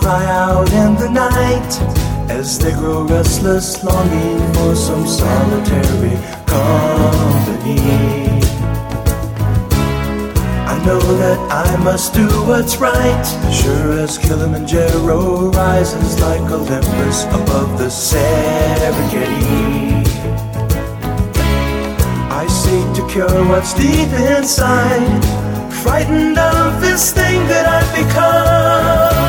cry out in the night as they grow restless, longing for some solitary company. I know that I must do what's right, sure as Kilimanjaro rises like Olympus above the Serengeti. I seek to cure what's deep inside, frightened of this thing that I've become.